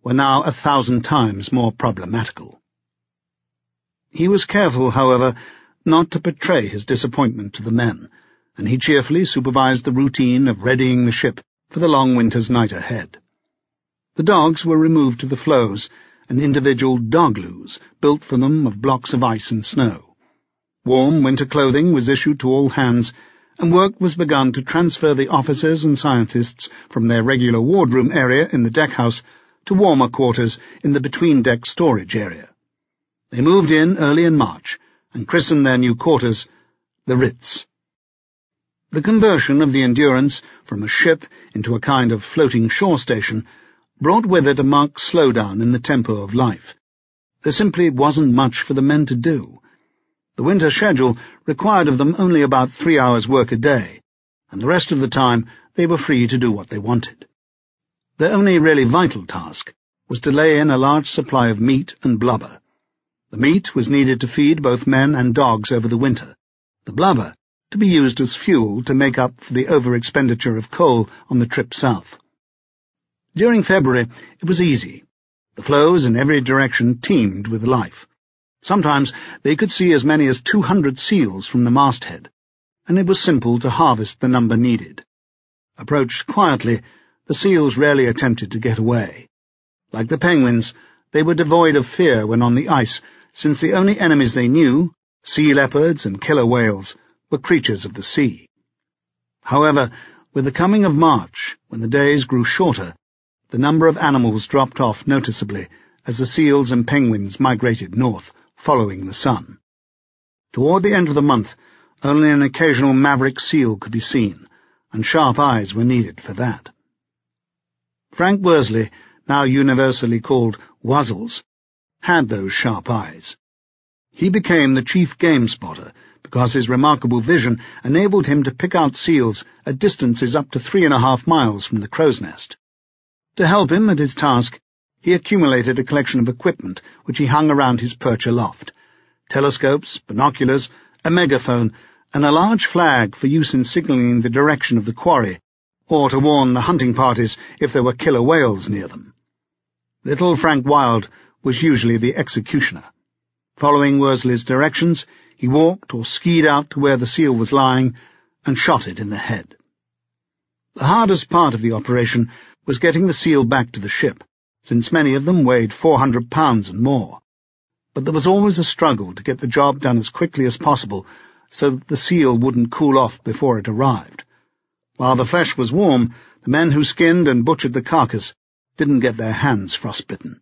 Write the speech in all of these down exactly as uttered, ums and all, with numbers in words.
were now a thousand times more problematical. He was careful, however, not to betray his disappointment to the men, and he cheerfully supervised the routine of readying the ship for the long winter's night ahead. The dogs were removed to the floes, and individual dogloos built for them of blocks of ice and snow. Warm winter clothing was issued to all hands, and work was begun to transfer the officers and scientists from their regular wardroom area in the deckhouse to warmer quarters in the between-deck storage area. They moved in early in March and christened their new quarters the Ritz. The conversion of the Endurance from a ship into a kind of floating shore station brought with it a marked slowdown in the tempo of life. There simply wasn't much for the men to do. The winter schedule required of them only about three hours' work a day, and the rest of the time they were free to do what they wanted. Their only really vital task was to lay in a large supply of meat and blubber. The meat was needed to feed both men and dogs over the winter, the blubber to be used as fuel to make up for the over-expenditure of coal on the trip south. During February it was easy. The floes in every direction teemed with life. Sometimes they could see as many as two hundred seals from the masthead, and it was simple to harvest the number needed. Approached quietly, the seals rarely attempted to get away. Like the penguins, they were devoid of fear when on the ice, since the only enemies they knew, sea leopards and killer whales, were creatures of the sea. However, with the coming of March, when the days grew shorter, the number of animals dropped off noticeably as the seals and penguins migrated north, following the sun. Toward the end of the month, only an occasional maverick seal could be seen, and sharp eyes were needed for that. Frank Worsley, now universally called Wuzzles, had those sharp eyes. He became the chief game spotter because his remarkable vision enabled him to pick out seals at distances up to three and a half miles from the crow's nest. To help him at his task, he accumulated a collection of equipment which he hung around his perch aloft: telescopes, binoculars, a megaphone, and a large flag for use in signalling the direction of the quarry, or to warn the hunting parties if there were killer whales near them. Little Frank Wild was usually the executioner. Following Worsley's directions, he walked or skied out to where the seal was lying and shot it in the head. The hardest part of the operation was getting the seal back to the ship, since many of them weighed four hundred pounds and more. But there was always a struggle to get the job done as quickly as possible so that the seal wouldn't cool off before it arrived. While the flesh was warm, the men who skinned and butchered the carcass didn't get their hands frostbitten.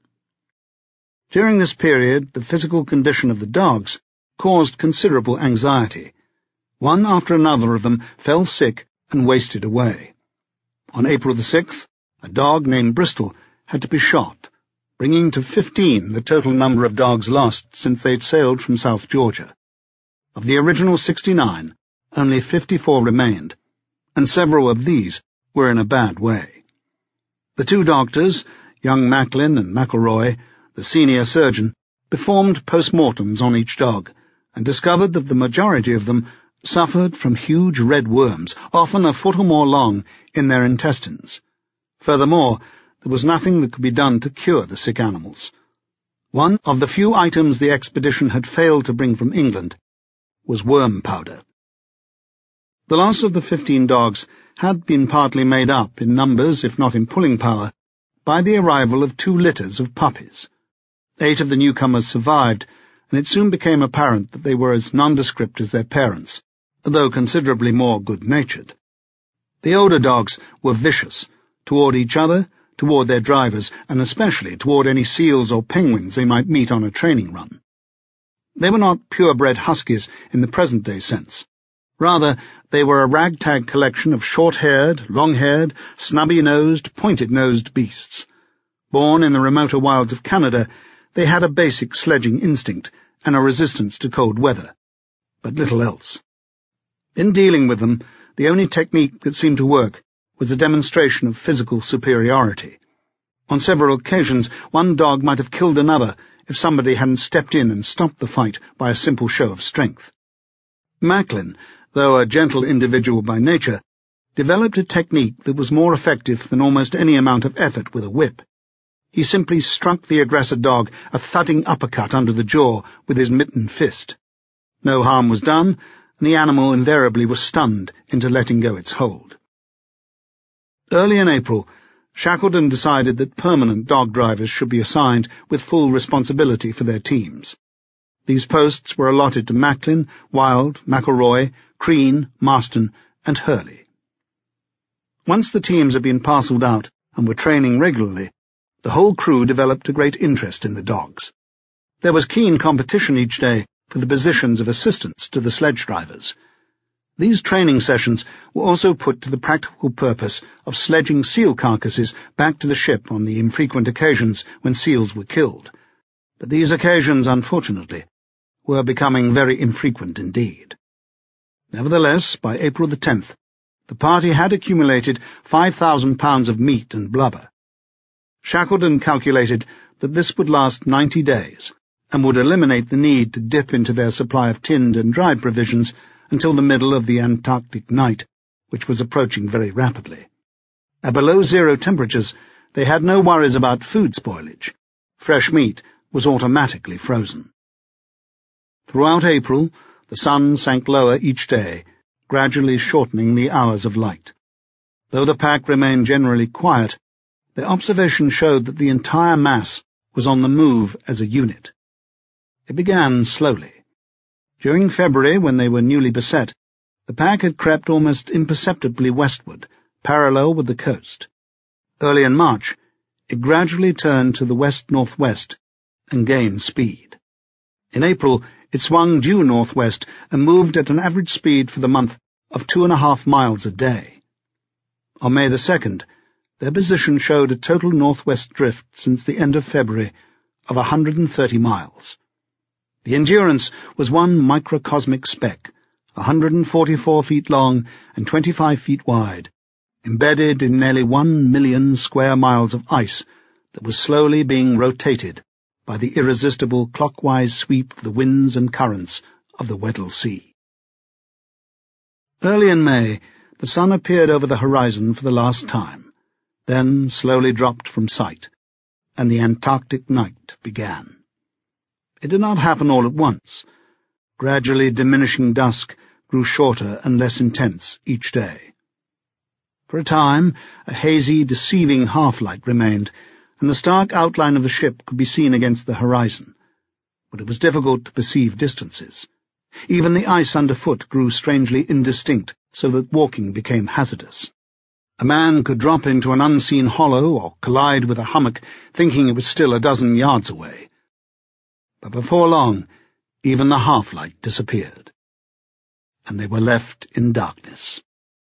During this period, the physical condition of the dogs caused considerable anxiety. One after another of them fell sick and wasted away. On April the sixth, a dog named Bristol had to be shot, bringing to fifteen the total number of dogs lost since they'd sailed from South Georgia. Of the original sixty-nine, only fifty-four remained, and several of these were in a bad way. The two doctors, young Macklin and McElroy, the senior surgeon, performed post-mortems on each dog, and discovered that the majority of them suffered from huge red worms, often a foot or more long, in their intestines. Furthermore, there was nothing that could be done to cure the sick animals. One of the few items the expedition had failed to bring from England was worm powder. The loss of the fifteen dogs had been partly made up in numbers, if not in pulling power, by the arrival of two litters of puppies. Eight of the newcomers survived, and it soon became apparent that they were as nondescript as their parents, though considerably more good-natured. The older dogs were vicious, toward each other, toward their drivers, and especially toward any seals or penguins they might meet on a training run. They were not purebred huskies in the present-day sense. Rather, they were a ragtag collection of short-haired, long-haired, snubby-nosed, pointed-nosed beasts. Born in the remoter wilds of Canada, they had a basic sledging instinct and a resistance to cold weather, but little else. In dealing with them, the only technique that seemed to work was a demonstration of physical superiority. On several occasions, one dog might have killed another if somebody hadn't stepped in and stopped the fight by a simple show of strength. Macklin, though a gentle individual by nature, developed a technique that was more effective than almost any amount of effort with a whip. He simply struck the aggressor dog a thudding uppercut under the jaw with his mittened fist. No harm was done, and the animal invariably was stunned into letting go its hold. Early in April, Shackleton decided that permanent dog drivers should be assigned with full responsibility for their teams. These posts were allotted to Macklin, Wild, McElroy, Crean, Marston, and Hurley. Once the teams had been parcelled out and were training regularly, the whole crew developed a great interest in the dogs. There was keen competition each day for the positions of assistants to the sledge drivers. These training sessions were also put to the practical purpose of sledging seal carcasses back to the ship on the infrequent occasions when seals were killed. But these occasions, unfortunately, were becoming very infrequent indeed. Nevertheless, by April the tenth, the party had accumulated five thousand pounds of meat and blubber. Shackleton calculated that this would last ninety days, and would eliminate the need to dip into their supply of tinned and dried provisions until the middle of the Antarctic night, which was approaching very rapidly. At below zero temperatures, they had no worries about food spoilage. Fresh meat was automatically frozen. Throughout April, the sun sank lower each day, gradually shortening the hours of light. Though the pack remained generally quiet, their observation showed that the entire mass was on the move as a unit. It began slowly. During February, when they were newly beset, the pack had crept almost imperceptibly westward, parallel with the coast. Early in March, it gradually turned to the west-northwest and gained speed. In April, it swung due northwest and moved at an average speed for the month of two and a half miles a day. On May the second, their position showed a total northwest drift since the end of February of one hundred thirty miles. The Endurance was one microcosmic speck, one hundred forty-four feet long and twenty-five feet wide, embedded in nearly one million square miles of ice that was slowly being rotated by the irresistible clockwise sweep of the winds and currents of the Weddell Sea. Early in May, the sun appeared over the horizon for the last time, then slowly dropped from sight, and the Antarctic night began. It did not happen all at once. Gradually diminishing dusk grew shorter and less intense each day. For a time, a hazy, deceiving half-light remained, and the stark outline of the ship could be seen against the horizon, but it was difficult to perceive distances. Even the ice underfoot grew strangely indistinct, so that walking became hazardous. A man could drop into an unseen hollow or collide with a hummock, thinking it was still a dozen yards away. But before long, even the half-light disappeared, and they were left in darkness.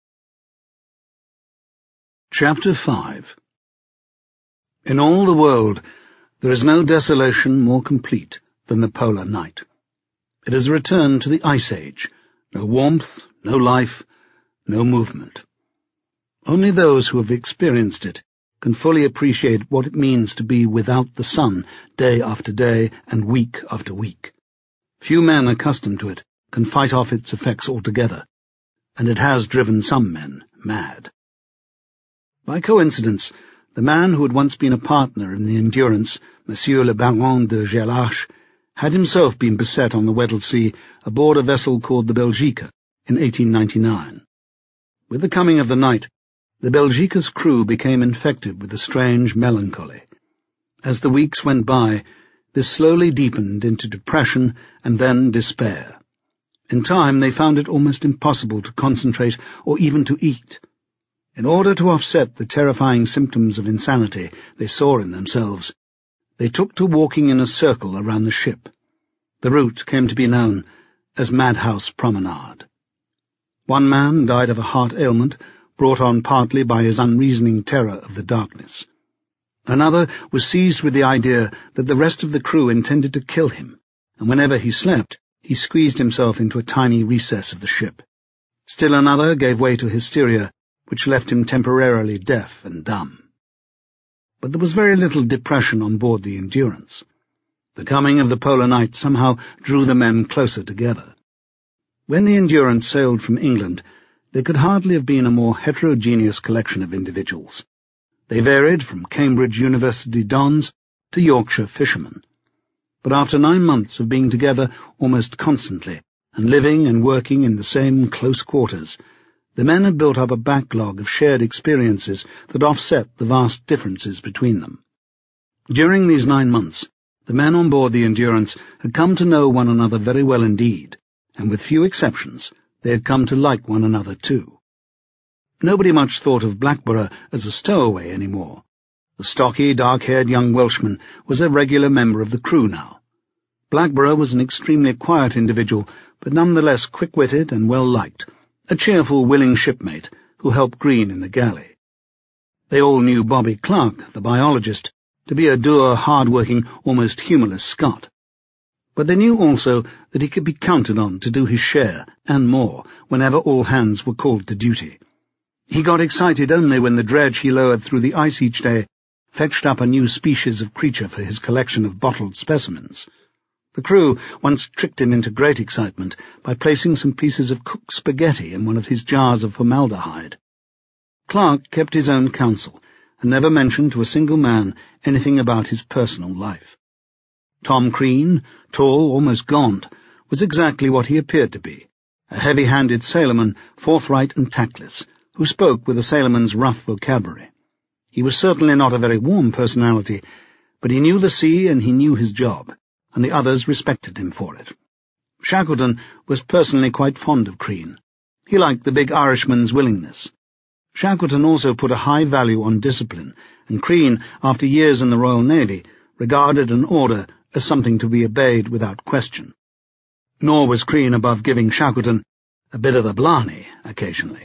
Chapter five. In all the world, there is no desolation more complete than the polar night. It is a return to the Ice Age, no warmth, no life, no movement. Only those who have experienced it can fully appreciate what it means to be without the sun day after day and week after week. Few men accustomed to it can fight off its effects altogether, and it has driven some men mad. By coincidence, the man who had once been a partner in the Endurance, Monsieur le Baron de Gerlache, had himself been beset on the Weddell Sea aboard a vessel called the Belgica in eighteen ninety-nine. With the coming of the night, the Belgica's crew became infected with a strange melancholy. As the weeks went by, this slowly deepened into depression and then despair. In time, they found it almost impossible to concentrate or even to eat. In order to offset the terrifying symptoms of insanity they saw in themselves, they took to walking in a circle around the ship. The route came to be known as Madhouse Promenade. One man died of a heart ailment, brought on partly by his unreasoning terror of the darkness. Another was seized with the idea that the rest of the crew intended to kill him, and whenever he slept, he squeezed himself into a tiny recess of the ship. Still another gave way to hysteria, which left him temporarily deaf and dumb. But there was very little depression on board the Endurance. The coming of the polar night somehow drew the men closer together. When the Endurance sailed from England, there could hardly have been a more heterogeneous collection of individuals. They varied from Cambridge University dons to Yorkshire fishermen. But after nine months of being together almost constantly, and living and working in the same close quarters, the men had built up a backlog of shared experiences that offset the vast differences between them. During these nine months, the men on board the Endurance had come to know one another very well indeed, and with few exceptions, they had come to like one another too. Nobody much thought of Blackborough as a stowaway any more. The stocky, dark-haired young Welshman was a regular member of the crew now. Blackborough was an extremely quiet individual, but nonetheless quick-witted and well-liked, a cheerful, willing shipmate who helped Green in the galley. They all knew Bobby Clark, the biologist, to be a dour, hard-working, almost humourless Scot. But they knew also that he could be counted on to do his share, and more, whenever all hands were called to duty. He got excited only when the dredge he lowered through the ice each day fetched up a new species of creature for his collection of bottled specimens. The crew once tricked him into great excitement by placing some pieces of cooked spaghetti in one of his jars of formaldehyde. Clark kept his own counsel, and never mentioned to a single man anything about his personal life. Tom Crean, tall, almost gaunt, was exactly what he appeared to be, a heavy-handed sailorman, forthright and tactless, who spoke with a sailorman's rough vocabulary. He was certainly not a very warm personality, but he knew the sea and he knew his job, and the others respected him for it. Shackleton was personally quite fond of Crean. He liked the big Irishman's willingness. Shackleton also put a high value on discipline, and Crean, after years in the Royal Navy, regarded an order as something to be obeyed without question. Nor was Crean above giving Shackleton a bit of the blarney occasionally.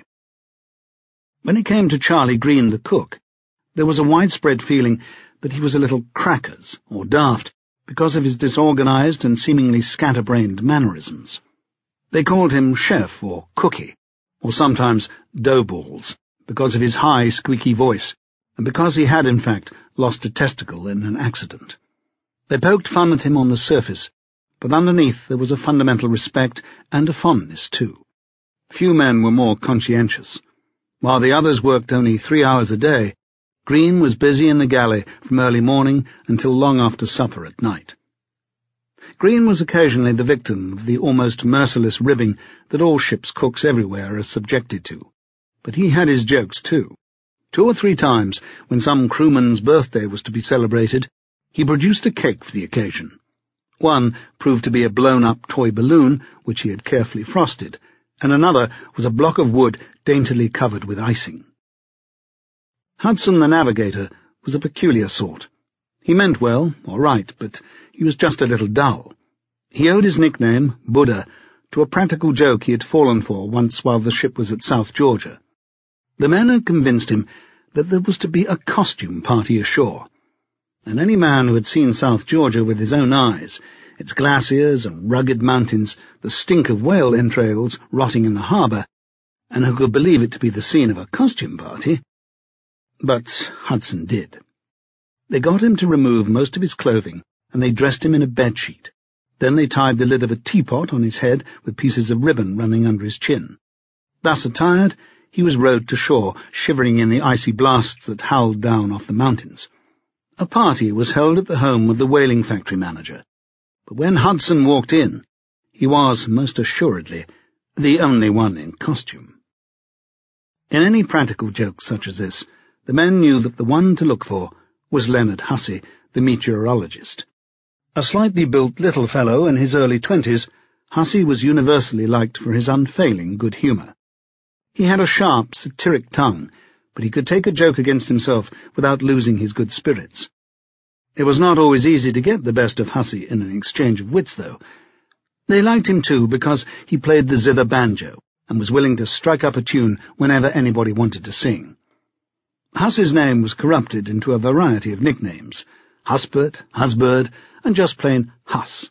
When it came to Charlie Green, the cook, there was a widespread feeling that he was a little crackers, or daft, because of his disorganized and seemingly scatterbrained mannerisms. They called him chef or cookie, or sometimes doughballs, because of his high, squeaky voice, and because he had, in fact, lost a testicle in an accident. They poked fun at him on the surface, but underneath there was a fundamental respect and a fondness, too. Few men were more conscientious. While the others worked only three hours a day, Green was busy in the galley from early morning until long after supper at night. Green was occasionally the victim of the almost merciless ribbing that all ship's cooks everywhere are subjected to, but he had his jokes too. Two or three times, when some crewman's birthday was to be celebrated, he produced a cake for the occasion. One proved to be a blown-up toy balloon, which he had carefully frosted, and another was a block of wood daintily covered with icing. Hudson the navigator was a peculiar sort. He meant well, all right, but he was just a little dull. He owed his nickname, Buddha, to a practical joke he had fallen for once while the ship was at South Georgia. The men had convinced him that there was to be a costume party ashore, and any man who had seen South Georgia with his own eyes, its glaciers and rugged mountains, the stink of whale entrails rotting in the harbour, and who could believe it to be the scene of a costume party. But Hudson did. They got him to remove most of his clothing, and they dressed him in a bedsheet. Then they tied the lid of a teapot on his head with pieces of ribbon running under his chin. Thus attired, he was rowed to shore, shivering in the icy blasts that howled down off the mountains. A party was held at the home of the whaling factory manager, but when Hudson walked in, he was, most assuredly, the only one in costume. In any practical joke such as this, the men knew that the one to look for was Leonard Hussey, the meteorologist. A slightly built little fellow in his early twenties, Hussey was universally liked for his unfailing good humour. He had a sharp, satiric tongue, but he could take a joke against himself without losing his good spirits. It was not always easy to get the best of Hussey in an exchange of wits, though. They liked him, too, because he played the zither banjo and was willing to strike up a tune whenever anybody wanted to sing. Hussey's name was corrupted into a variety of nicknames, Husbert, Husbird, and just plain Huss.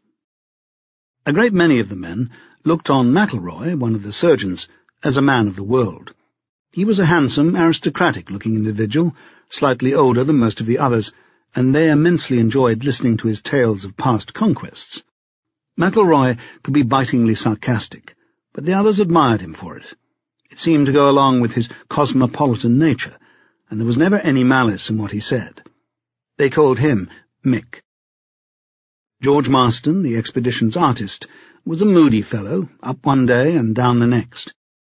A great many of the men looked on McElroy, one of the surgeons, as a man of the world. He was a handsome, aristocratic-looking individual, slightly older than most of the others, and they immensely enjoyed listening to his tales of past conquests. McElroy could be bitingly sarcastic, but the others admired him for it. It seemed to go along with his cosmopolitan nature, and there was never any malice in what he said. They called him Mick. George Marston, the expedition's artist, was a moody fellow, up one day and down the next.